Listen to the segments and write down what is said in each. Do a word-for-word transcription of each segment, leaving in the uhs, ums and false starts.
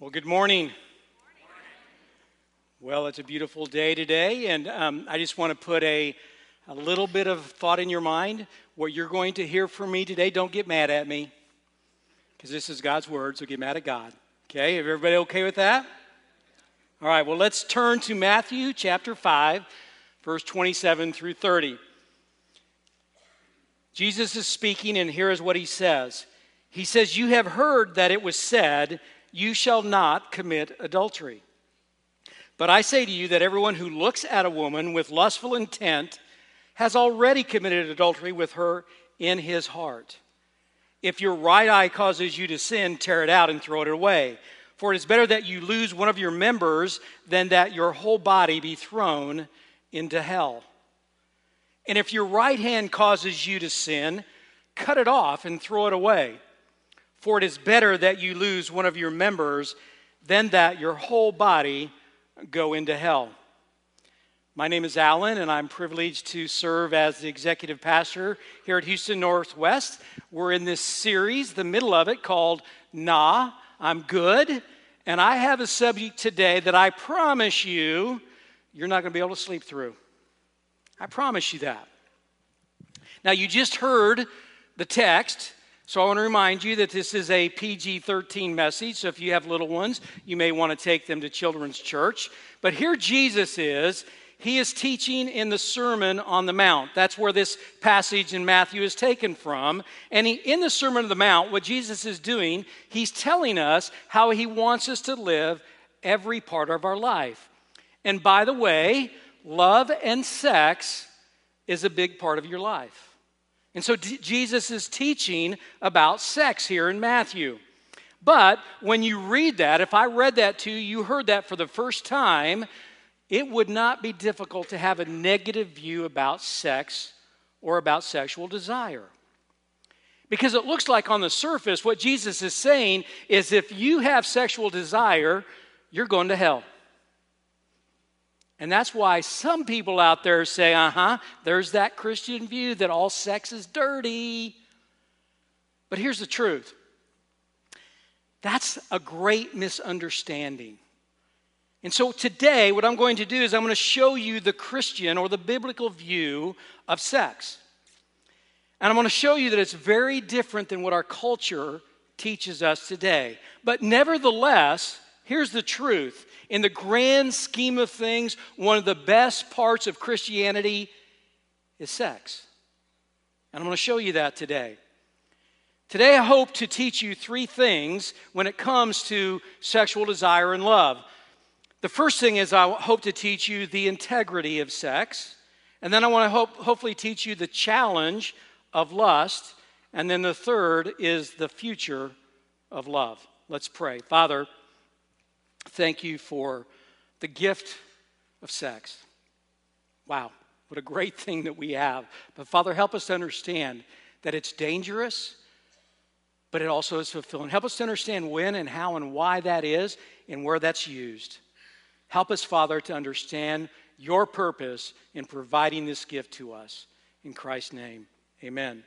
Well, good morning. Well, it's a beautiful day today, and um, I just want to put a, a little bit of thought in your mind. What you're going to hear from me today, don't get mad at me, because this is God's word, so get mad at God. Okay, is everybody okay with that? All right, well, let's turn to Matthew chapter five, verse twenty-seven through thirty. Jesus is speaking, and here is what he says. He says, "You have heard that it was said, 'You shall not commit adultery.' But I say to you that everyone who looks at a woman with lustful intent has already committed adultery with her in his heart. If your right eye causes you to sin, tear it out and throw it away. For it is better that you lose one of your members than that your whole body be thrown into hell. And if your right hand causes you to sin, cut it off and throw it away. For it is better that you lose one of your members than that your whole body go into hell." My name is Alan, and I'm privileged to serve as the executive pastor here at Houston Northwest. We're in this series, the middle of it, called Nah, I'm Good. And I have a subject today that I promise you, you're not going to be able to sleep through. I promise you that. Now, you just heard the text. So I want to remind you that this is a P G thirteen message, so if you have little ones, you may want to take them to children's church. But here Jesus is. He is teaching in the Sermon on the Mount. That's where this passage in Matthew is taken from. And he, in the Sermon on the Mount, what Jesus is doing, he's telling us how he wants us to live every part of our life. And by the way, love and sex is a big part of your life. And so D- Jesus is teaching about sex here in Matthew. But when you read that, if I read that to you, you heard that for the first time, it would not be difficult to have a negative view about sex or about sexual desire. Because it looks like on the surface, what Jesus is saying is if you have sexual desire, you're going to hell. And that's why some people out there say, uh-huh, there's that Christian view that all sex is dirty. But here's the truth. That's a great misunderstanding. And so today, what I'm going to do is I'm going to show you the Christian or the biblical view of sex. And I'm going to show you that it's very different than what our culture teaches us today. But nevertheless, here's the truth. In the grand scheme of things, one of the best parts of Christianity is sex. And I'm going to show you that today. Today, I hope to teach you three things when it comes to sexual desire and love. The first thing is I hope to teach you the integrity of sex. And then I want to hope, hopefully teach you the challenge of lust. And then the third is the future of love. Let's pray. Father, thank you for the gift of sex. Wow, what a great thing that we have. But Father, help us to understand that it's dangerous, but it also is fulfilling. Help us to understand when and how and why that is and where that's used. Help us, Father, to understand your purpose in providing this gift to us. In Christ's name, amen.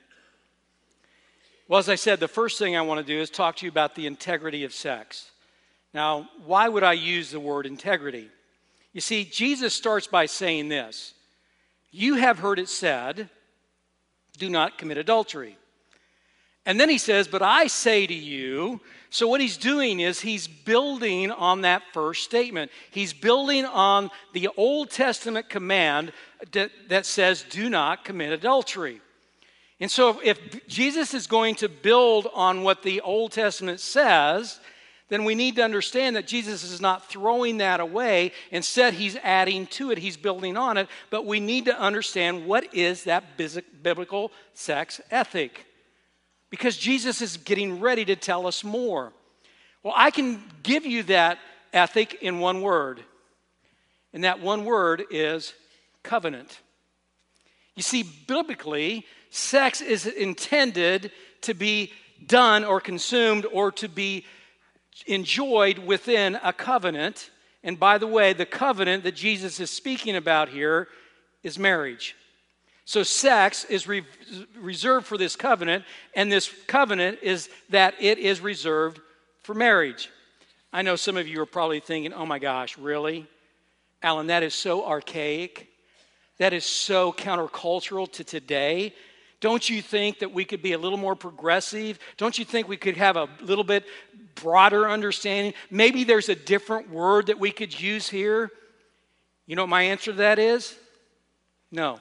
Well, as I said, the first thing I want to do is talk to you about the integrity of sex. Now, why would I use the word integrity? You see, Jesus starts by saying this. You have heard it said, do not commit adultery. And then he says, but I say to you. So what he's doing is he's building on that first statement. He's building on the Old Testament command that, that says, do not commit adultery. And so if, if Jesus is going to build on what the Old Testament says, then we need to understand that Jesus is not throwing that away. Instead, he's adding to it. He's building on it. But we need to understand what is that biblical sex ethic. Because Jesus is getting ready to tell us more. Well, I can give you that ethic in one word. And that one word is covenant. You see, biblically, sex is intended to be done or consumed or to be enjoyed within a covenant. And by the way, the covenant that Jesus is speaking about here is marriage. So sex is re- reserved for this covenant, and this covenant is that it is reserved for marriage. I know some of you are probably thinking, oh my gosh, really? Alan, that is so archaic. That is so countercultural to today. Don't you think that we could be a little more progressive? Don't you think we could have a little bit broader understanding? Maybe there's a different word that we could use here. You know what my answer to that is? No.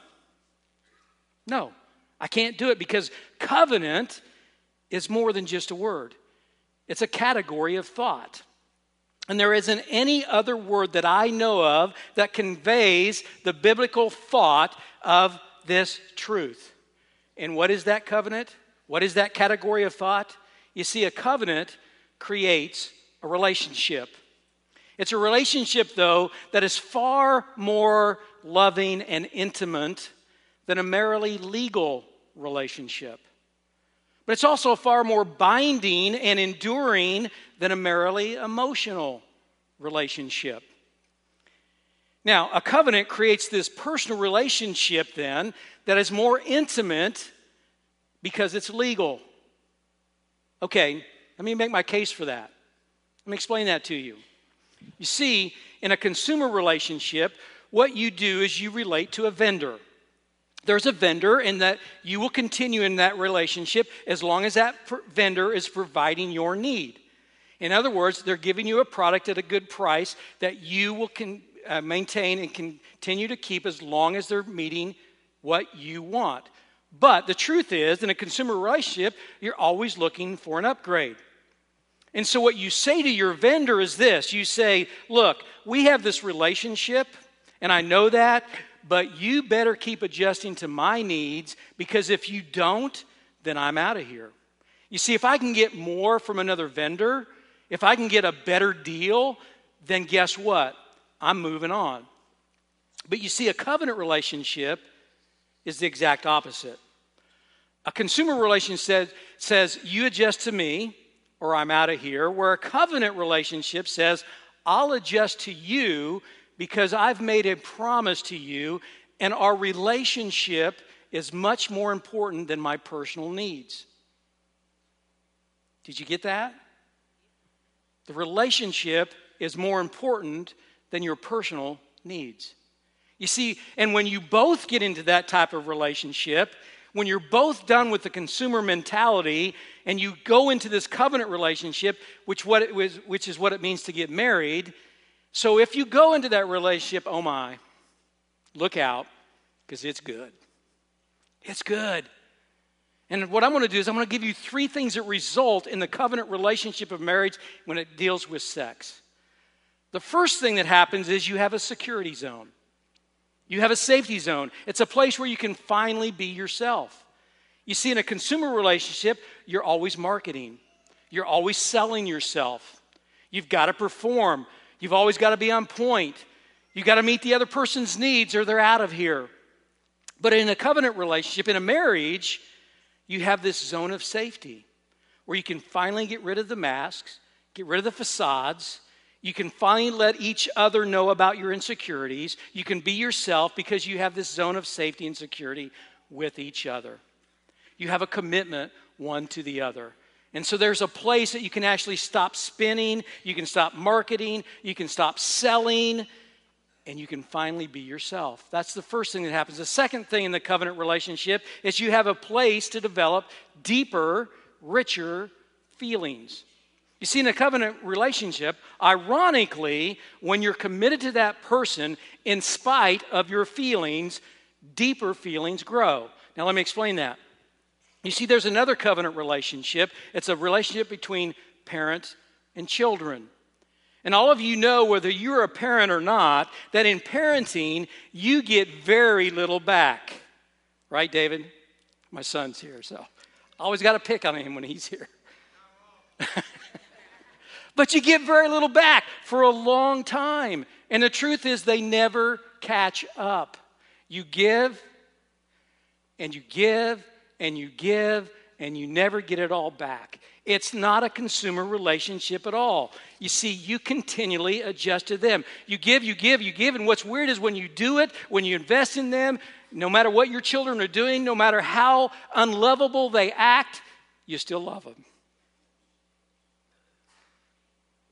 No, I can't do it because covenant is more than just a word. It's a category of thought. And there isn't any other word that I know of that conveys the biblical thought of this truth. And what is that covenant? What is that category of thought? You see, a covenant creates a relationship. It's a relationship, though, that is far more loving and intimate than a merely legal relationship. But it's also far more binding and enduring than a merely emotional relationship. Now, a covenant creates this personal relationship then that is more intimate because it's legal. Okay, let me make my case for that. Let me explain that to you. You see, in a consumer relationship, what you do is you relate to a vendor. There's a vendor, and that you will continue in that relationship as long as that vendor is providing your need. In other words, they're giving you a product at a good price that you will con- uh, maintain and continue to keep as long as they're meeting what you want. But the truth is, in a consumer relationship, you're always looking for an upgrade. And so what you say to your vendor is this. You say, look, we have this relationship, and I know that, but you better keep adjusting to my needs, because if you don't, then I'm out of here. You see, if I can get more from another vendor, if I can get a better deal, then guess what? I'm moving on. But you see, a covenant relationship is the exact opposite. A consumer relationship says, says you adjust to me or I'm out of here, where a covenant relationship says, I'll adjust to you because I've made a promise to you, and our relationship is much more important than my personal needs. Did you get that? The relationship is more important than your personal needs. You see, and when you both get into that type of relationship, when you're both done with the consumer mentality and you go into this covenant relationship, which what it was, which is what it means to get married. So if you go into that relationship, oh my, look out, because it's good. It's good. And what I'm going to do is I'm going to give you three things that result in the covenant relationship of marriage when it deals with sex. The first thing that happens is you have a security zone. You have a safety zone. It's a place where you can finally be yourself. You see, in a consumer relationship, you're always marketing. You're always selling yourself. You've got to perform. You've always got to be on point. You've got to meet the other person's needs or they're out of here. But in a covenant relationship, in a marriage, you have this zone of safety where you can finally get rid of the masks, get rid of the facades. You can finally let each other know about your insecurities. You can be yourself because you have this zone of safety and security with each other. You have a commitment one to the other. And so there's a place that you can actually stop spinning, you can stop marketing, you can stop selling, and you can finally be yourself. That's the first thing that happens. The second thing in the covenant relationship is you have a place to develop deeper, richer feelings. You see, in a covenant relationship, ironically, when you're committed to that person, in spite of your feelings, deeper feelings grow. Now, let me explain that. You see, there's another covenant relationship. It's a relationship between parents and children. And all of you know, whether you're a parent or not, that in parenting, you get very little back. Right, David? My son's here, so I always got to pick on him when he's here. But you get very little back for a long time. And the truth is, they never catch up. You give, and you give, and you give, and you never get it all back. It's not a consumer relationship at all. You see, you continually adjust to them. You give, you give, you give, and what's weird is when you do it, when you invest in them, no matter what your children are doing, no matter how unlovable they act, you still love them.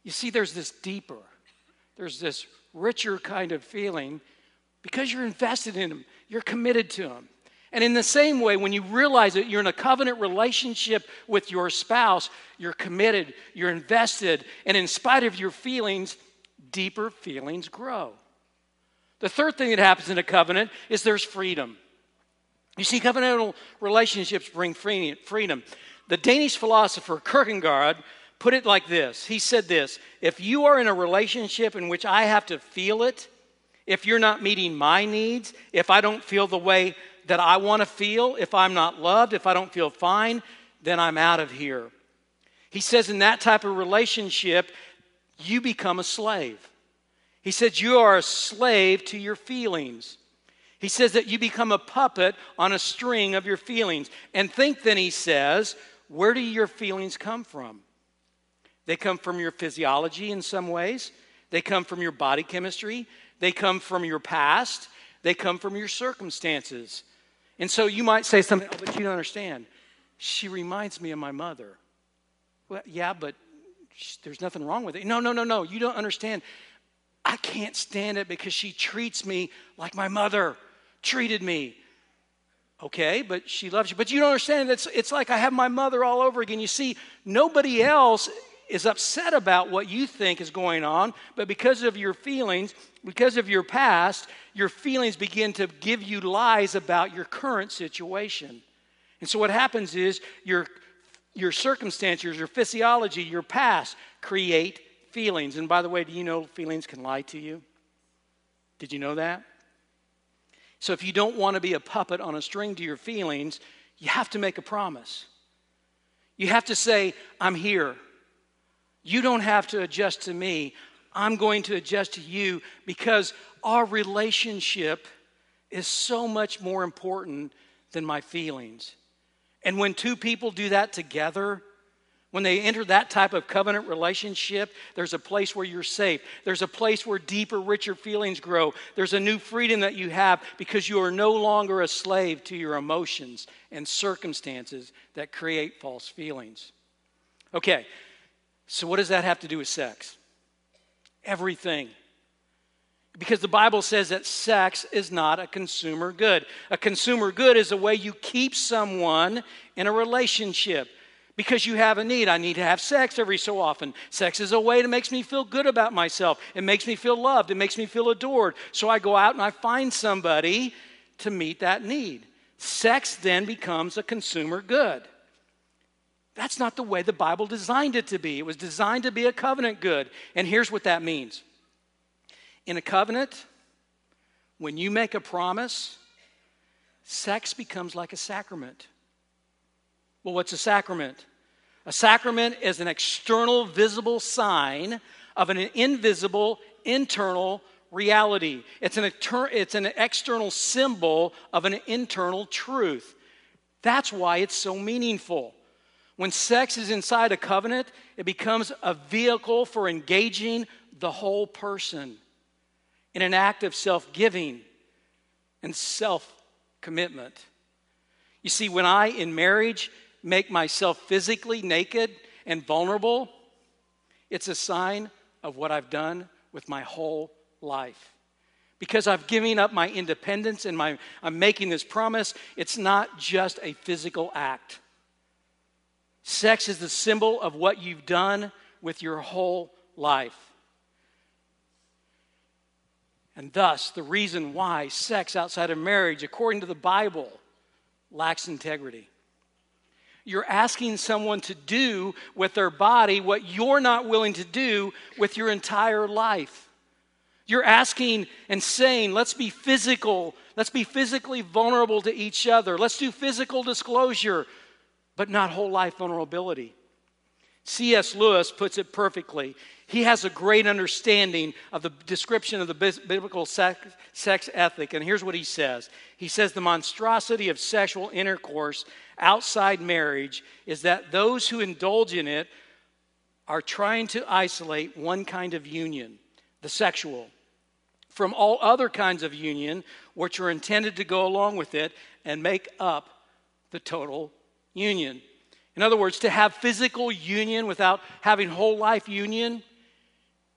You see, there's this deeper, there's this richer kind of feeling because you're invested in him. You're committed to him. And in the same way, when you realize that you're in a covenant relationship with your spouse, you're committed, you're invested, and in spite of your feelings, deeper feelings grow. The third thing that happens in a covenant is there's freedom. You see, covenantal relationships bring freedom. The Danish philosopher Kierkegaard put it like this. He said this: if you are in a relationship in which I have to feel it, if you're not meeting my needs, if I don't feel the way that I want to feel, if I'm not loved, if I don't feel fine, then I'm out of here. He says in that type of relationship, you become a slave. He says you are a slave to your feelings. He says that you become a puppet on a string of your feelings. And think then, he says, where do your feelings come from? They come from your physiology in some ways. They come from your body chemistry. They come from your past. They come from your circumstances. And so you might say something, oh, but you don't understand. She reminds me of my mother. Well, yeah, but there's nothing wrong with it. No, no, no, no. You don't understand. I can't stand it because she treats me like my mother treated me. Okay, but she loves you. But you don't understand. It's, it's like I have my mother all over again. You see, nobody else is upset about what you think is going on, but because of your feelings, because of your past, your feelings begin to give you lies about your current situation. And so what happens is your, your circumstances, your physiology, your past create feelings. And by the way, do you know feelings can lie to you? Did you know that? So if you don't want to be a puppet on a string to your feelings, you have to make a promise. You have to say, I'm here. You don't have to adjust to me. I'm going to adjust to you because our relationship is so much more important than my feelings. And when two people do that together, when they enter that type of covenant relationship, there's a place where you're safe. There's a place where deeper, richer feelings grow. There's a new freedom that you have because you are no longer a slave to your emotions and circumstances that create false feelings. Okay, so what does that have to do with sex? Everything. Because the Bible says that sex is not a consumer good. A consumer good is a way you keep someone in a relationship. Because you have a need. I need to have sex every so often. Sex is a way that makes me feel good about myself. It makes me feel loved. It makes me feel adored. So I go out and I find somebody to meet that need. Sex then becomes a consumer good. That's not the way the Bible designed it to be. It was designed to be a covenant good. And here's what that means. In a covenant, when you make a promise, sex becomes like a sacrament. Well, what's a sacrament? A sacrament is an external, visible sign of an invisible, internal reality. It's an, etern- it's an external symbol of an internal truth. That's why it's so meaningful. When sex is inside a covenant, it becomes a vehicle for engaging the whole person in an act of self-giving and self-commitment. You see, when I, in marriage, make myself physically naked and vulnerable, it's a sign of what I've done with my whole life. Because I've given up my independence and my, I'm making this promise, it's not just a physical act. Sex is the symbol of what you've done with your whole life. And thus, the reason why sex outside of marriage, according to the Bible, lacks integrity. You're asking someone to do with their body what you're not willing to do with your entire life. You're asking and saying, let's be physical. Let's be physically vulnerable to each other. Let's do physical disclosure, but not whole life vulnerability. C S Lewis puts it perfectly. He has a great understanding of the description of the biblical sex, sex ethic. And here's what he says. He says the monstrosity of sexual intercourse outside marriage is that those who indulge in it are trying to isolate one kind of union, the sexual, from all other kinds of union which are intended to go along with it and make up the total union. In other words, to have physical union without having whole life union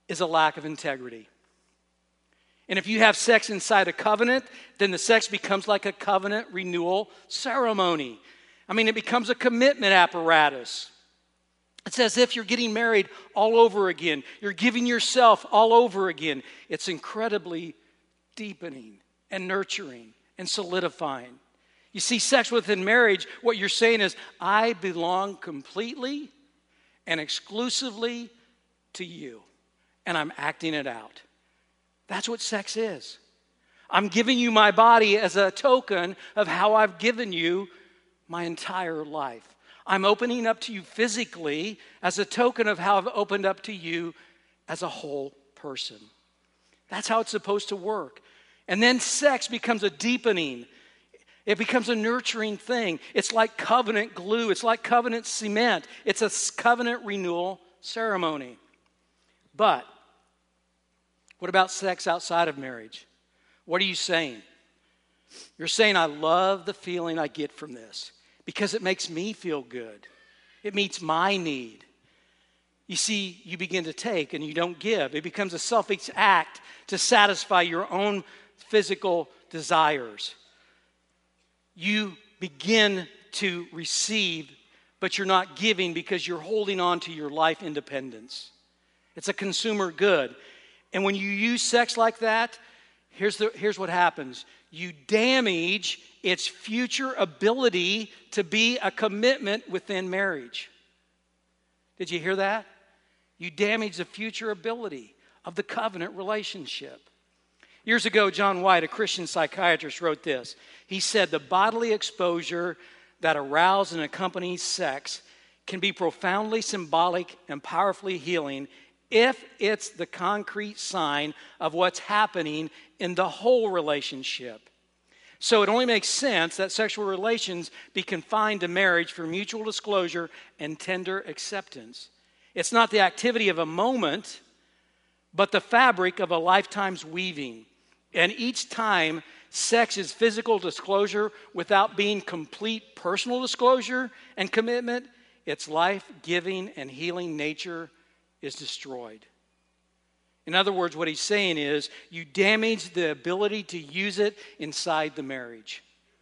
is a lack of integrity. And if you have sex inside a covenant, then the sex becomes like a covenant renewal ceremony. I mean, it becomes a commitment apparatus. It's as if you're getting married all over again. You're giving yourself all over again. It's incredibly deepening and nurturing and solidifying. You see, sex within marriage, what you're saying is, I belong completely and exclusively to you, and I'm acting it out. That's what sex is. I'm giving you my body as a token of how I've given you my entire life. I'm opening up to you physically as a token of how I've opened up to you as a whole person. That's how it's supposed to work. And then sex becomes a deepening. It becomes a nurturing thing. It's like covenant glue. It's like covenant cement. It's a covenant renewal ceremony. But what about sex outside of marriage? What are you saying? You're saying, I love the feeling I get from this because it makes me feel good. It meets my need. You see, you begin to take and you don't give. It becomes a selfish act to satisfy your own physical desires. You begin to receive, but you're not giving because you're holding on to your life independence. It's a consumer good. And when you use sex like that, here's, the, here's what happens. You damage its future ability to be a commitment within marriage. Did you hear that? You damage the future ability of the covenant relationship. Years ago, John White, a Christian psychiatrist, wrote this. He said, the bodily exposure that arouses and accompanies sex can be profoundly symbolic and powerfully healing if it's the concrete sign of what's happening in the whole relationship. So it only makes sense that sexual relations be confined to marriage for mutual disclosure and tender acceptance. It's not the activity of a moment, but the fabric of a lifetime's weaving. And each time sex is physical disclosure without being complete personal disclosure and commitment, its life-giving and healing nature is destroyed. In other words, what he's saying is you damage the ability to use it inside the marriage.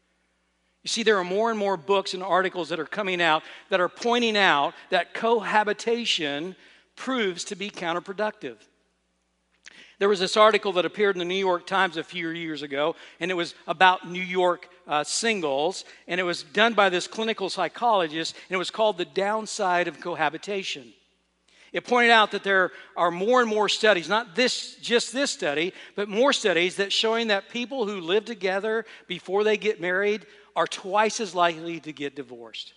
You see, there are more and more books and articles that are coming out that are pointing out that cohabitation proves to be counterproductive. There was this article that appeared in the New York Times a few years ago, and it was about New York uh, singles, and it was done by this clinical psychologist, and it was called The Downside of Cohabitation. It pointed out that there are more and more studies, not this, just this study, but more studies that showing that people who live together before they get married are twice as likely to get divorced.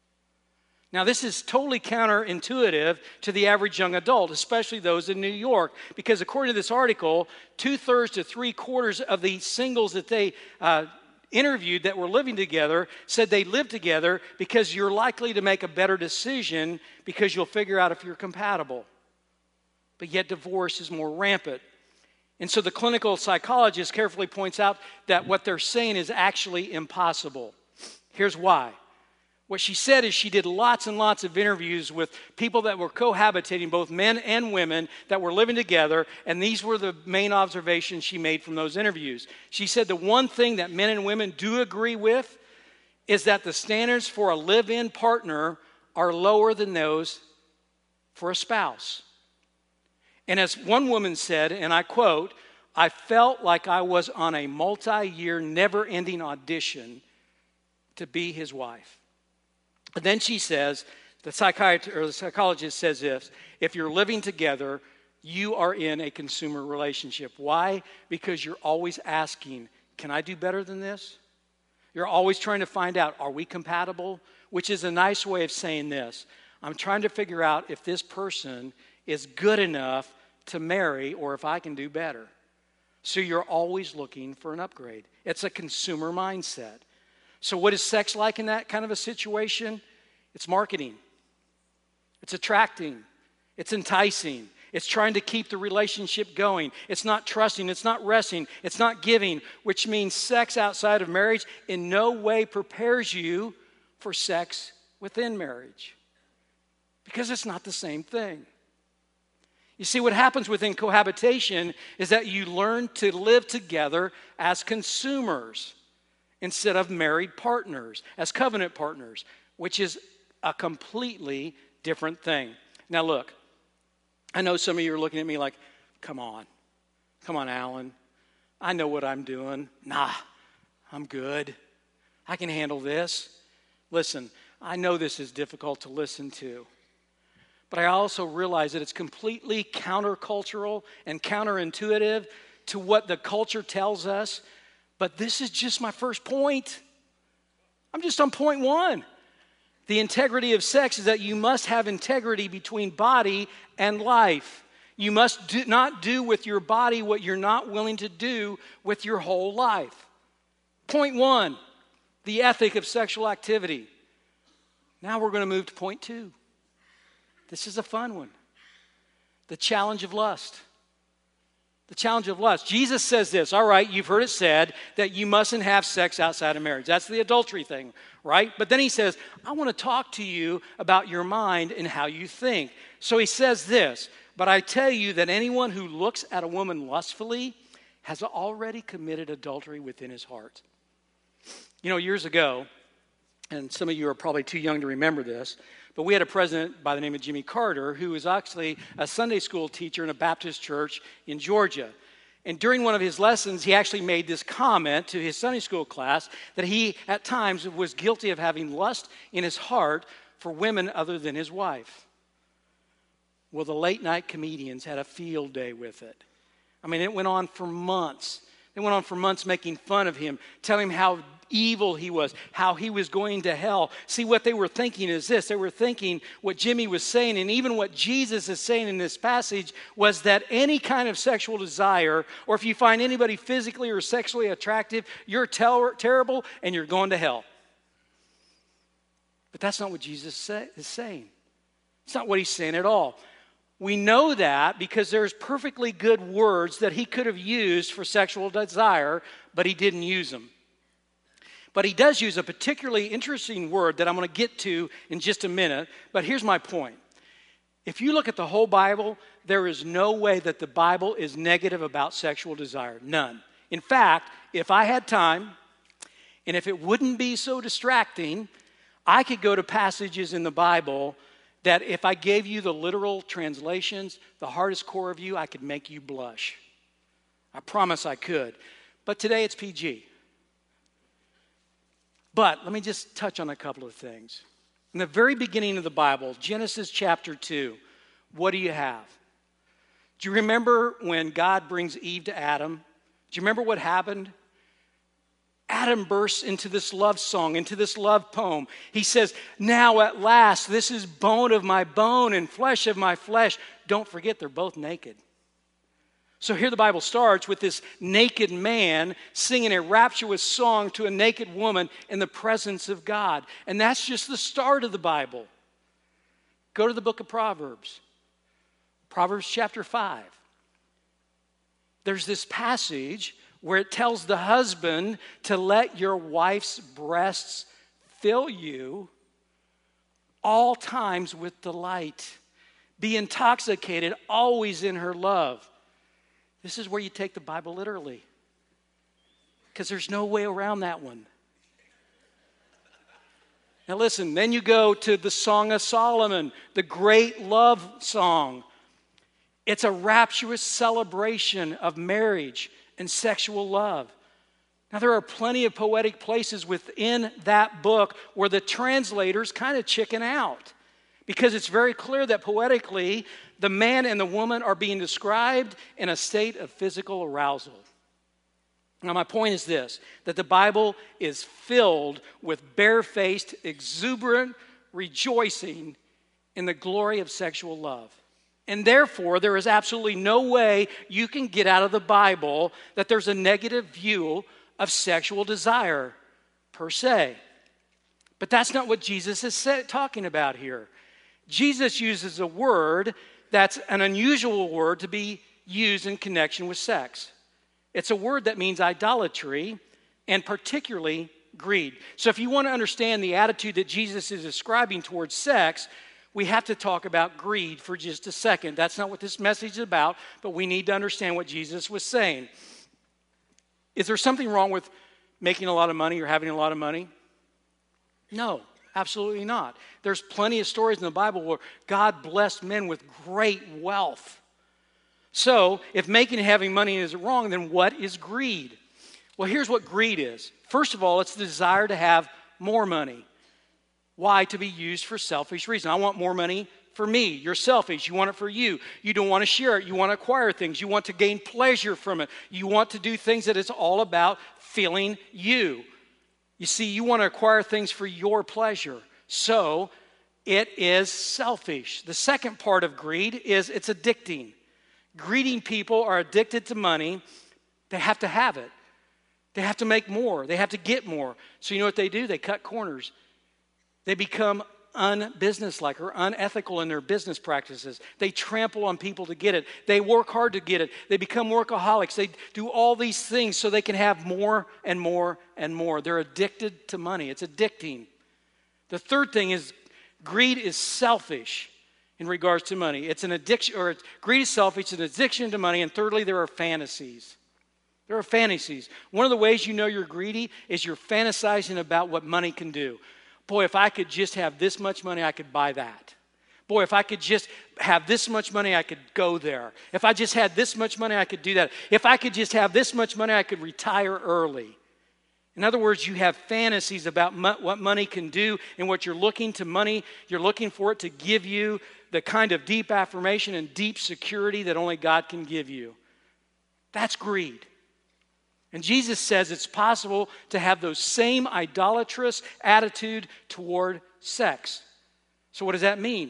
Now, this is totally counterintuitive to the average young adult, especially those in New York, because according to this article, two-thirds to three-quarters of the singles that they uh, interviewed that were living together said they lived together because you're likely to make a better decision because you'll figure out if you're compatible. But yet divorce is more rampant. And so the clinical psychologist carefully points out that what they're saying is actually impossible. Here's why. What she said is she did lots and lots of interviews with people that were cohabitating, both men and women that were living together, and these were the main observations she made from those interviews. She said the one thing that men and women do agree with is that the standards for a live-in partner are lower than those for a spouse. And as one woman said, and I quote, "I felt like I was on a multi-year, never-ending audition to be his wife." And then she says, the psychiatrist or the psychologist says this, if you're living together, you are in a consumer relationship. Why? Because you're always asking, can I do better than this? You're always trying to find out, are we compatible? Which is a nice way of saying this. I'm trying to figure out if this person is good enough to marry or if I can do better. So you're always looking for an upgrade. It's a consumer mindset. So what is sex like in that kind of a situation? It's marketing. It's attracting. It's enticing. It's trying to keep the relationship going. It's not trusting. It's not resting. It's not giving, which means sex outside of marriage in no way prepares you for sex within marriage because it's not the same thing. You see, what happens within cohabitation is that you learn to live together as consumers instead of married partners, as covenant partners, which is a completely different thing. Now look, I know some of you are looking at me like, come on, come on, Alan. I know what I'm doing. Nah, I'm good. I can handle this. Listen, I know this is difficult to listen to. But I also realize that it's completely countercultural and counterintuitive to what the culture tells us. But this is just my first point. I'm just on point one. The integrity of sex is that you must have integrity between body and life. You must do, not do with your body what you're not willing to do with your whole life. Point one, the ethic of sexual activity. Now we're going to move to point two. This is a fun one. The challenge of lust. The challenge of lust. Jesus says this, all right, you've heard it said that you mustn't have sex outside of marriage. That's the adultery thing, right? But then he says, I want to talk to you about your mind and how you think. So he says this, but I tell you that anyone who looks at a woman lustfully has already committed adultery within his heart. You know, years ago, and some of you are probably too young to remember this, but we had a president by the name of Jimmy Carter who was actually a Sunday school teacher in a Baptist church in Georgia. And during one of his lessons, he actually made this comment to his Sunday school class that he, at times, was guilty of having lust in his heart for women other than his wife. Well, the late-night comedians had a field day with it. I mean, it went on for months. They went on for months making fun of him, telling him how evil he was, how he was going to hell. See, what they were thinking is this. They were thinking what Jimmy was saying, and even what Jesus is saying in this passage, was that any kind of sexual desire, or if you find anybody physically or sexually attractive, you're ter- terrible and you're going to hell. But that's not what Jesus say- is saying. It's not what he's saying at all. We know that because there's perfectly good words that he could have used for sexual desire, but he didn't use them. But he does use a particularly interesting word that I'm going to get to in just a minute. But here's my point. If you look at the whole Bible, there is no way that the Bible is negative about sexual desire. None. In fact, if I had time, and if it wouldn't be so distracting, I could go to passages in the Bible that if I gave you the literal translations, the hardest core of you, I could make you blush. I promise I could. But today it's P G. But let me just touch on a couple of things. In the very beginning of the Bible, Genesis chapter two, what do you have? Do you remember when God brings Eve to Adam? Do you remember what happened? Adam bursts into this love song, into this love poem. He says, now at last, this is bone of my bone and flesh of my flesh. Don't forget, they're both naked. So here the Bible starts with this naked man singing a rapturous song to a naked woman in the presence of God. And that's just the start of the Bible. Go to the book of Proverbs. Proverbs chapter five. There's this passage where it tells the husband to let your wife's breasts fill you all times with delight. Be intoxicated always in her love. This is where you take the Bible literally, because there's no way around that one. Now listen, then you go to the Song of Solomon, the great love song. It's a rapturous celebration of marriage and sexual love. Now there are plenty of poetic places within that book where the translators kind of chicken out, because it's very clear that poetically the man and the woman are being described in a state of physical arousal. Now my point is this, that the Bible is filled with barefaced, exuberant rejoicing in the glory of sexual love. And therefore, there is absolutely no way you can get out of the Bible that there's a negative view of sexual desire per se. But that's not what Jesus is talking about here. Jesus uses a word that's an unusual word to be used in connection with sex. It's a word that means idolatry and particularly greed. So if you want to understand the attitude that Jesus is describing towards sex, we have to talk about greed for just a second. That's not what this message is about, but we need to understand what Jesus was saying. Is there something wrong with making a lot of money or having a lot of money? No, absolutely not. There's plenty of stories in the Bible where God blessed men with great wealth. So, if making and having money is wrong, then what is greed? Well, here's what greed is. First of all, it's the desire to have more money. Why? To be used for selfish reasons. I want more money for me. You're selfish. You want it for you. You don't want to share it. You want to acquire things. You want to gain pleasure from it. You want to do things that it's all about feeling you. You see, you want to acquire things for your pleasure. So, it is selfish. The second part of greed is it's addicting. Greedy people are addicted to money. They have to have it. They have to make more. They have to get more. So you know what they do? They cut corners. They become unbusinesslike or unethical in their business practices. They trample on people to get it. They work hard to get it. They become workaholics. They do all these things so they can have more and more and more. They're addicted to money. It's addicting. The third thing is greed is selfish in regards to money. It's an addiction, or greed is selfish, it's an addiction to money. And thirdly, there are fantasies. There are fantasies. One of the ways you know you're greedy is you're fantasizing about what money can do. Boy, if I could just have this much money, I could buy that. Boy, if I could just have this much money, I could go there. If I just had this much money, I could do that. If I could just have this much money, I could retire early. In other words, you have fantasies about mo- what money can do and what you're looking to money. You're looking for it to give you the kind of deep affirmation and deep security that only God can give you. That's greed. And Jesus says it's possible to have those same idolatrous attitude toward sex. So what does that mean?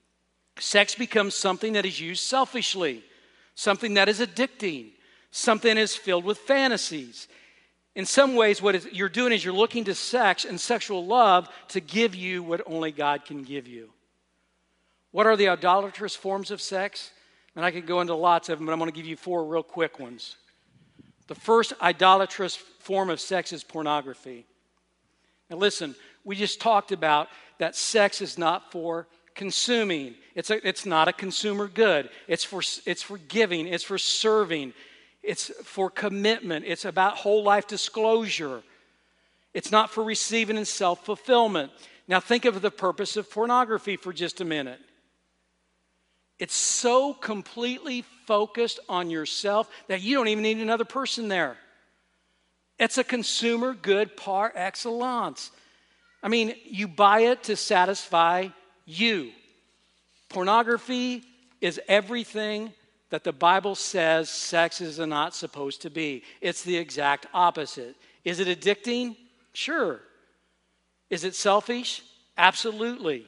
Sex becomes something that is used selfishly, something that is addicting, something that is filled with fantasies. In some ways, what you're doing is you're looking to sex and sexual love to give you what only God can give you. What are the idolatrous forms of sex? And I could go into lots of them, but I'm going to give you four real quick ones. The first idolatrous form of sex is pornography. Now listen, we just talked about that sex is not for consuming. It's a, it's not a consumer good. It's for, it's for giving. It's for serving. It's for commitment. It's about whole life disclosure. It's not for receiving and self-fulfillment. Now think of the purpose of pornography for just a minute. It's so completely focused on yourself that you don't even need another person there. It's a consumer good par excellence. I mean, you buy it to satisfy you. Pornography is everything that the Bible says sex is not supposed to be. It's the exact opposite. Is it addicting? Sure. Is it selfish? Absolutely.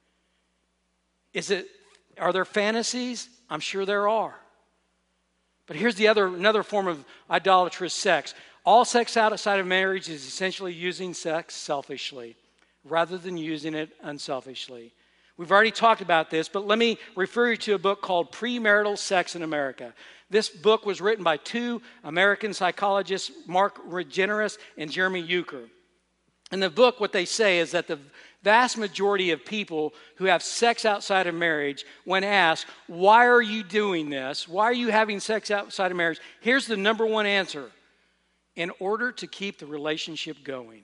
Is it Are there fantasies? I'm sure there are. But here's the other another form of idolatrous sex. All sex outside of marriage is essentially using sex selfishly rather than using it unselfishly. We've already talked about this, but let me refer you to a book called Premarital Sex in America. This book was written by two American psychologists, Mark Regeneris and Jeremy Euchre. In the book, what they say is that the vast majority of people who have sex outside of marriage, when asked, why are you doing this? Why are you having sex outside of marriage? Here's the number one answer. In order to keep the relationship going.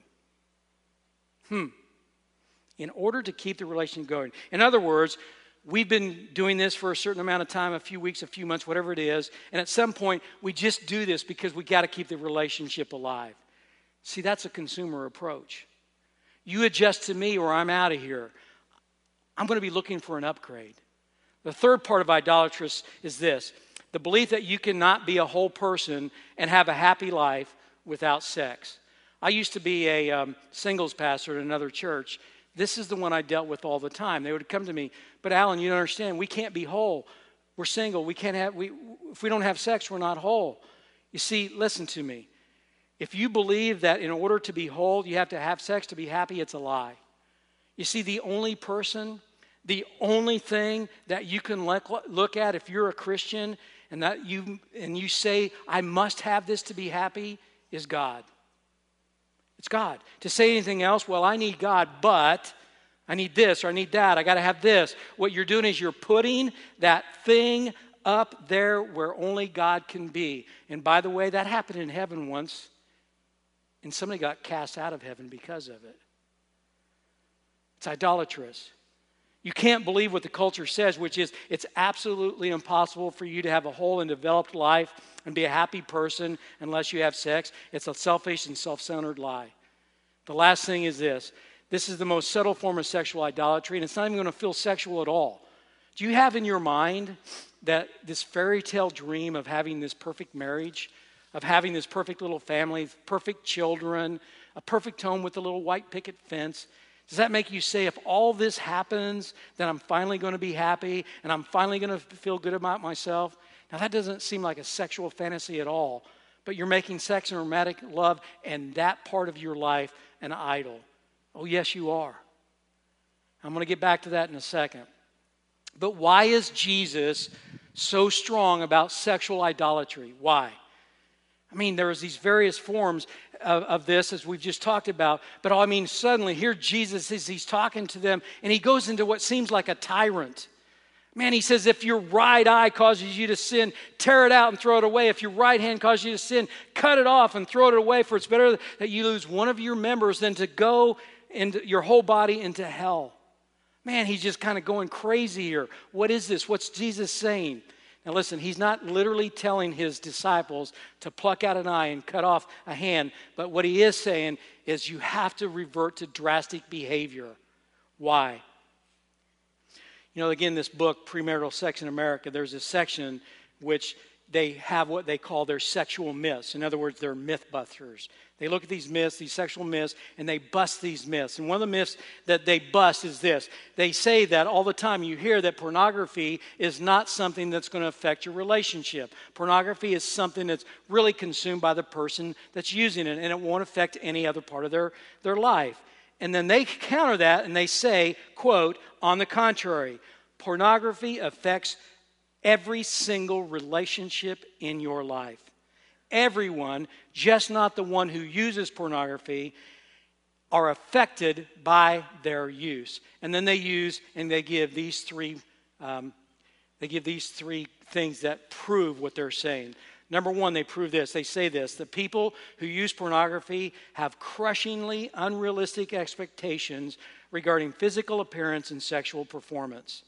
Hmm. In order to keep the relationship going. In other words, we've been doing this for a certain amount of time, a few weeks, a few months, whatever it is, and at some point, we just do this because we got to keep the relationship alive. See, that's a consumer approach. You adjust to me or I'm out of here. I'm going to be looking for an upgrade. The third part of idolatrous is this. The belief that you cannot be a whole person and have a happy life without sex. I used to be a um, singles pastor at another church. This is the one I dealt with all the time. They would come to me, but Alan, you don't understand. We can't be whole. We're single. We can't have, we, if we don't have sex, we're not whole. You see, listen to me. If you believe that in order to be whole, you have to have sex to be happy, it's a lie. You see, the only person, the only thing that you can look at if you're a Christian and that you and you say, I must have this to be happy, is God. It's God. To say anything else, well, I need God, but I need this or I need that. I got to have this. What you're doing is you're putting that thing up there where only God can be. And by the way, that happened in heaven once. And somebody got cast out of heaven because of it. It's idolatrous. You can't believe what the culture says, which is it's absolutely impossible for you to have a whole and developed life and be a happy person unless you have sex. It's a selfish and self-centered lie. The last thing is this. This is the most subtle form of sexual idolatry, and it's not even going to feel sexual at all. Do you have in your mind that this fairy tale dream of having this perfect marriage, of having this perfect little family, perfect children, a perfect home with a little white picket fence? Does that make you say, if all this happens, then I'm finally going to be happy and I'm finally going to feel good about myself? Now, that doesn't seem like a sexual fantasy at all, but you're making sex and romantic love and that part of your life an idol. Oh, yes, you are. I'm going to get back to that in a second. But why is Jesus so strong about sexual idolatry? Why? I mean, there's these various forms of, of this, as we've just talked about. But I mean, suddenly, here Jesus is, he's talking to them, and he goes into what seems like a tyrant. Man, he says, if your right eye causes you to sin, tear it out and throw it away. If your right hand causes you to sin, cut it off and throw it away. For it's better that you lose one of your members than to go into your whole body into hell. Man, he's just kind of going crazy here. What is this? What's Jesus saying? Now listen, he's not literally telling his disciples to pluck out an eye and cut off a hand, but what he is saying is you have to revert to drastic behavior. Why? You know, again, this book, Premarital Sex in America, there's a section which they have what they call their sexual myths. In other words, they're myth busters. They look at these myths, these sexual myths, and they bust these myths. And one of the myths that they bust is this. They say that all the time. You hear that pornography is not something that's going to affect your relationship. Pornography is something that's really consumed by the person that's using it, and it won't affect any other part of their, their life. And then they counter that and they say, quote, on the contrary, pornography affects every single relationship in your life. Everyone, just not the one who uses pornography, are affected by their use. And then they use and they give these three, um, they give these three things that prove what they're saying. Number one, they prove this. They say this: the people who use pornography have crushingly unrealistic expectations regarding physical appearance and sexual performance.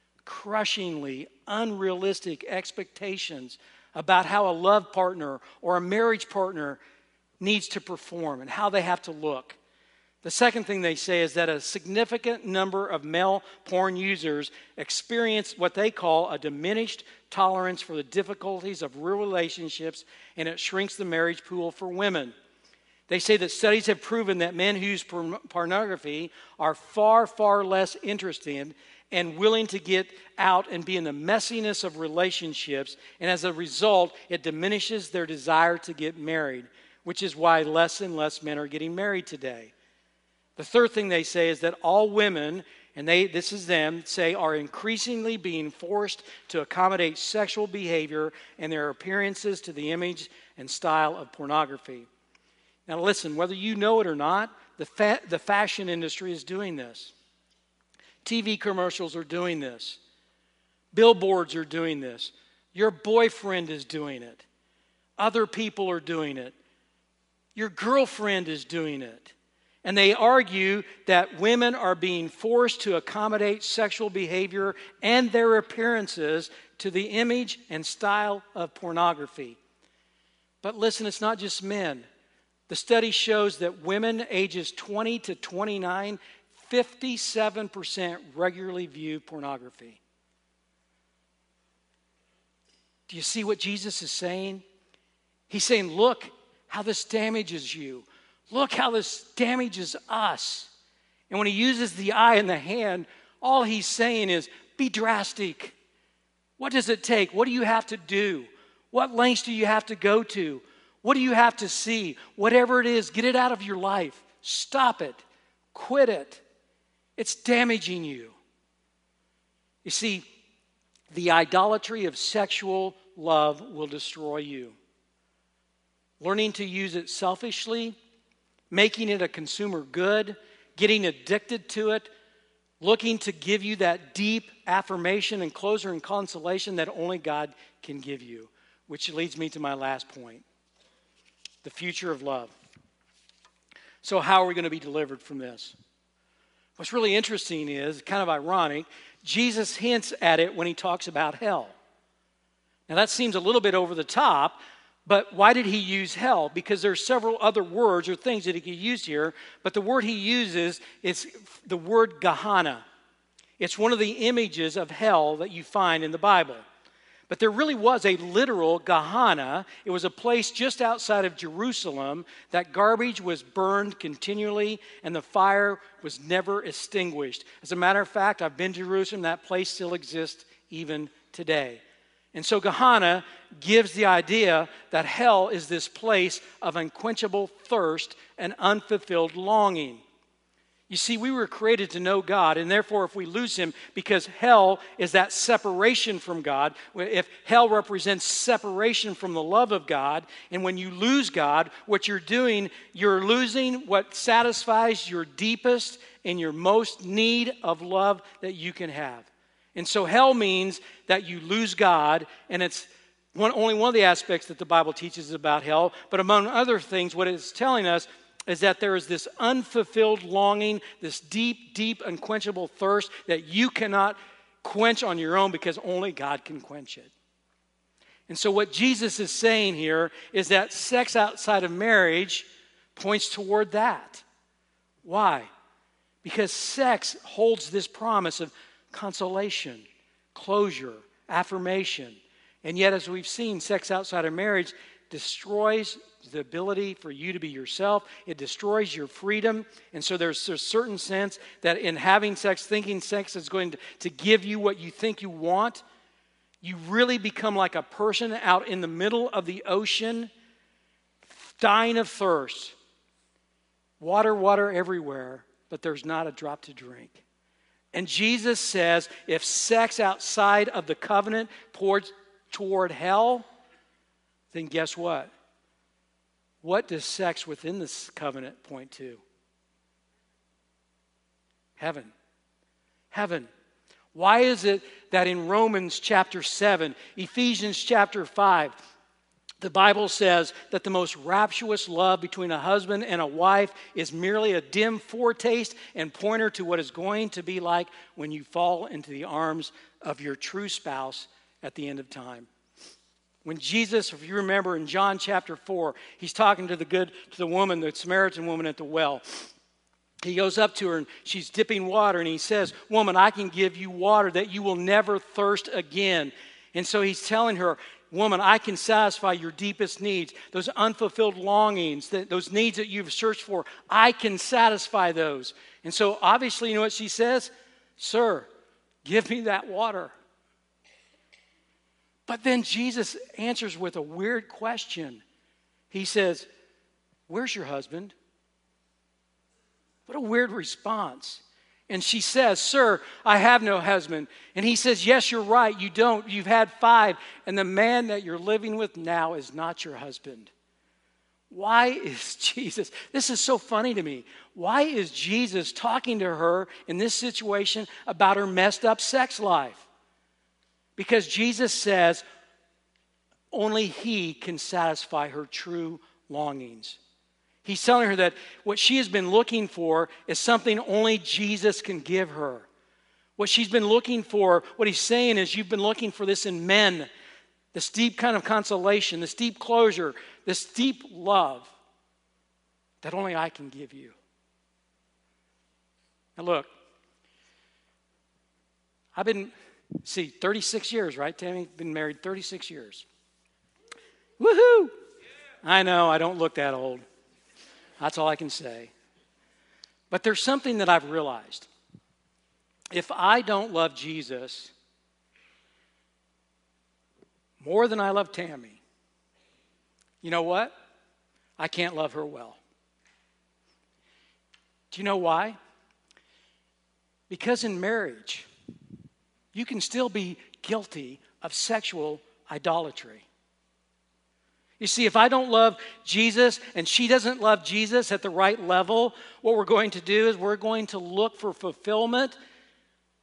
Crushingly unrealistic expectations about how a love partner or a marriage partner needs to perform and how they have to look. The second thing they say is that a significant number of male porn users experience what they call a diminished tolerance for the difficulties of real relationships, and it shrinks the marriage pool for women. They say that studies have proven that men who use pornography are far, far less interested and willing to get out and be in the messiness of relationships, and as a result, it diminishes their desire to get married, which is why less and less men are getting married today. The third thing they say is that all women, and they this is them, say are increasingly being forced to accommodate sexual behavior and their appearances to the image and style of pornography. Now listen, whether you know it or not, the fa- the fashion industry is doing this. T V commercials are doing this. Billboards are doing this. Your boyfriend is doing it. Other people are doing it. Your girlfriend is doing it. And they argue that women are being forced to accommodate sexual behavior and their appearances to the image and style of pornography. But listen, it's not just men. The study shows that women ages twenty to twenty-nine, fifty-seven percent regularly view pornography. Do you see what Jesus is saying? He's saying, look how this damages you. Look how this damages us. And when he uses the eye and the hand, all he's saying is, be drastic. What does it take? What do you have to do? What lengths do you have to go to? What do you have to see? Whatever it is, get it out of your life. Stop it. Quit it. It's damaging you. You see, the idolatry of sexual love will destroy you. Learning to use it selfishly, making it a consumer good, getting addicted to it, looking to give you that deep affirmation and closure and consolation that only God can give you, which leads me to my last point, the future of love. So how are we going to be delivered from this? What's really interesting is, kind of ironic, Jesus hints at it when he talks about hell. Now that seems a little bit over the top, but why did he use hell? Because there are several other words or things that he could use here, but the word he uses is the word Gehenna. It's one of the images of hell that you find in the Bible. But there really was a literal Gehenna. It was a place just outside of Jerusalem that garbage was burned continually and the fire was never extinguished. As a matter of fact, I've been to Jerusalem. That place still exists even today. And so Gehenna gives the idea that hell is this place of unquenchable thirst and unfulfilled longing. You see, we were created to know God, and therefore if we lose him, because hell is that separation from God, if hell represents separation from the love of God, and when you lose God, what you're doing, you're losing what satisfies your deepest and your most need of love that you can have. And so hell means that you lose God, and it's one, only one of the aspects that the Bible teaches about hell, but among other things, what it's telling us is that there is this unfulfilled longing, this deep, deep, unquenchable thirst that you cannot quench on your own because only God can quench it. And so what Jesus is saying here is that sex outside of marriage points toward that. Why? Because sex holds this promise of consolation, closure, affirmation. And yet, as we've seen, sex outside of marriage destroys the ability for you to be yourself. It destroys your freedom. And so there's a certain sense that in having sex, thinking sex is going to, to give you what you think you want, you really become like a person out in the middle of the ocean, dying of thirst. Water, water everywhere, but there's not a drop to drink. And Jesus says, if sex outside of the covenant pours toward hell, then guess what? What does sex within this covenant point to? Heaven. Heaven. Why is it that in Romans chapter seven, Ephesians chapter five, the Bible says that the most rapturous love between a husband and a wife is merely a dim foretaste and pointer to what is going to be like when you fall into the arms of your true spouse at the end of time? When Jesus, if you remember in John chapter four, he's talking to the good, to the woman, the Samaritan woman at the well. He goes up to her and she's dipping water and he says, "Woman, I can give you water that you will never thirst again." And so he's telling her, "Woman, I can satisfy your deepest needs, those unfulfilled longings, that, those needs that you've searched for. I can satisfy those." And so obviously, you know what she says? "Sir, give me that water." But then Jesus answers with a weird question. He says, "Where's your husband?" What a weird response. And she says, "Sir, I have no husband." And he says, "Yes, you're right. You don't. You've had five. And the man that you're living with now is not your husband." Why is Jesus, this is so funny to me. Why is Jesus talking to her in this situation about her messed up sex life? Because Jesus says only he can satisfy her true longings. He's telling her that what she has been looking for is something only Jesus can give her. What she's been looking for, what he's saying is, you've been looking for this in men, this deep kind of consolation, this deep closure, this deep love that only I can give you. Now look, I've been, see, thirty-six years, right, Tammy? Been married thirty-six years. Woohoo! I know, I don't look that old. That's all I can say. But there's something that I've realized. If I don't love Jesus more than I love Tammy, you know what? I can't love her well. Do you know why? Because in marriage, you can still be guilty of sexual idolatry. You see, if I don't love Jesus and she doesn't love Jesus at the right level, what we're going to do is we're going to look for fulfillment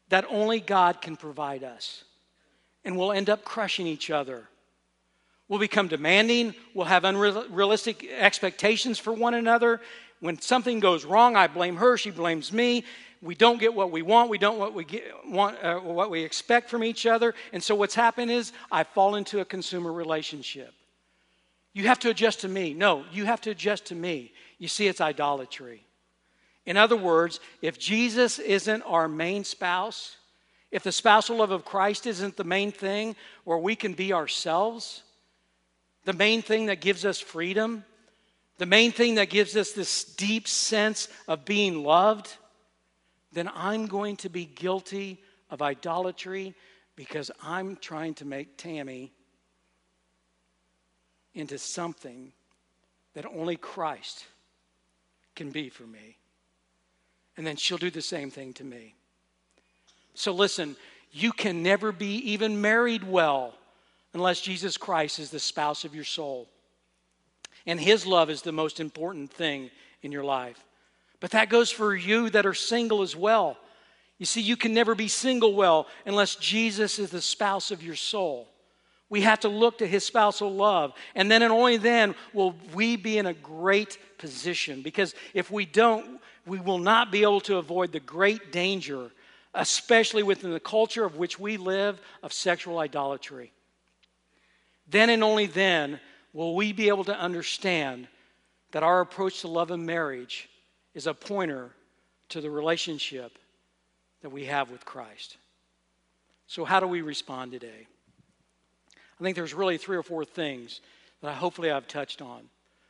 that only God can provide us. And we'll end up crushing each other. We'll become demanding. We'll have unrealistic expectations for one another. When something goes wrong, I blame her, she blames me. We don't get what we want. We don't what we get, want, uh, what we expect from each other. And so what's happened is I fall into a consumer relationship. You have to adjust to me. No, you have to adjust to me. You see, it's idolatry. In other words, if Jesus isn't our main spouse, if the spousal love of Christ isn't the main thing where we can be ourselves, the main thing that gives us freedom, the main thing that gives us this deep sense of being loved, then I'm going to be guilty of idolatry because I'm trying to make Tammy into something that only Christ can be for me. And then she'll do the same thing to me. So listen, you can never be even married well unless Jesus Christ is the spouse of your soul. And His love is the most important thing in your life. But that goes for you that are single as well. You see, you can never be single well unless Jesus is the spouse of your soul. We have to look to His spousal love. And then and only then will we be in a great position. Because if we don't, we will not be able to avoid the great danger, especially within the culture of which we live, of sexual idolatry. Then and only then will we be able to understand that our approach to love and marriage is a pointer to the relationship that we have with Christ. So how do we respond today? I think there's really three or four things that I hopefully I've touched on.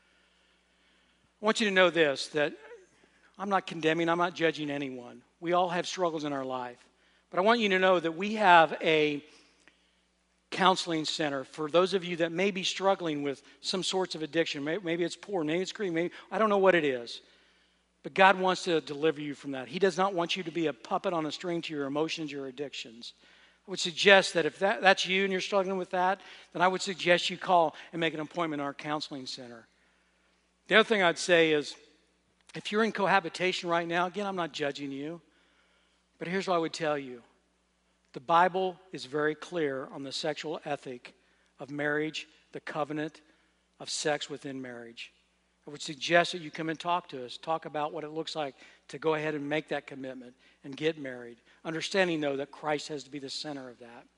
I want you to know this, that I'm not condemning, I'm not judging anyone. We all have struggles in our life. But I want you to know that we have a counseling center for those of you that may be struggling with some sorts of addiction. Maybe it's porn, maybe it's screen, maybe I don't know what it is. But God wants to deliver you from that. He does not want you to be a puppet on a string to your emotions, your addictions. I would suggest that if that, that's you and you're struggling with that, then I would suggest you call and make an appointment in our counseling center. The other thing I'd say is, if you're in cohabitation right now, again, I'm not judging you, but here's what I would tell you. The Bible is very clear on the sexual ethic of marriage, the covenant of sex within marriage. I would suggest that you come and talk to us, talk about what it looks like to go ahead and make that commitment and get married. Understanding, though, that Christ has to be the center of that.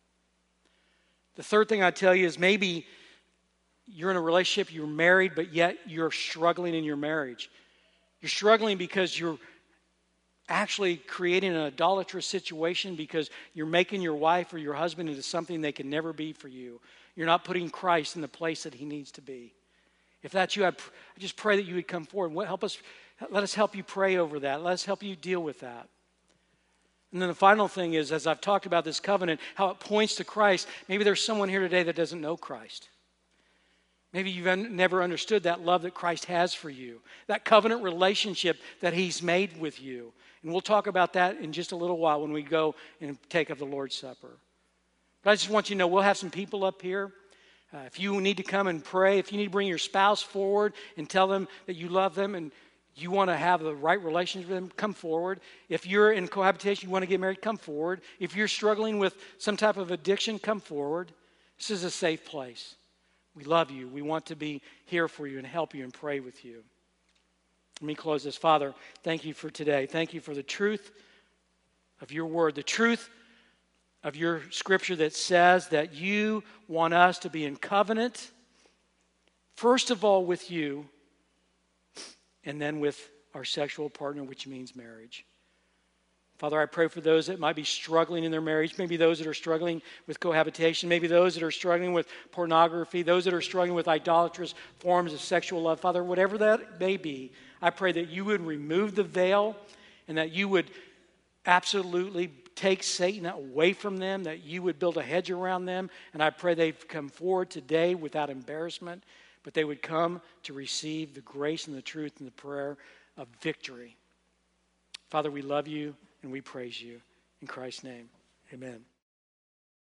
The third thing I'd tell you is maybe you're in a relationship, you're married, but yet you're struggling in your marriage. You're struggling because you're actually creating an idolatrous situation because you're making your wife or your husband into something they can never be for you. You're not putting Christ in the place that He needs to be. If that's you, I, pr- I just pray that you would come forward. What, help us, let us help you pray over that. Let us help you deal with that. And then the final thing is, as I've talked about this covenant, how it points to Christ, maybe there's someone here today that doesn't know Christ. Maybe you've un- never understood that love that Christ has for you, that covenant relationship that He's made with you. And we'll talk about that in just a little while when we go and take up the Lord's Supper. But I just want you to know we'll have some people up here. Uh, if you need to come and pray, if you need to bring your spouse forward and tell them that you love them and you want to have the right relationship with them, come forward. If you're in cohabitation, you want to get married, come forward. If you're struggling with some type of addiction, come forward. This is a safe place. We love you. We want to be here for you and help you and pray with you. Let me close this. Father, thank you for today. Thank you for the truth of your word, the truth of your scripture that says that you want us to be in covenant, first of all with you, and then with our sexual partner, which means marriage. Father, I pray for those that might be struggling in their marriage, maybe those that are struggling with cohabitation, maybe those that are struggling with pornography, those that are struggling with idolatrous forms of sexual love. Father, whatever that may be, I pray that you would remove the veil and that you would absolutely take Satan away from them, that you would build a hedge around them. And I pray they've come forward today without embarrassment, but they would come to receive the grace and the truth and the prayer of victory. Father, we love you and we praise you. In Christ's name, amen.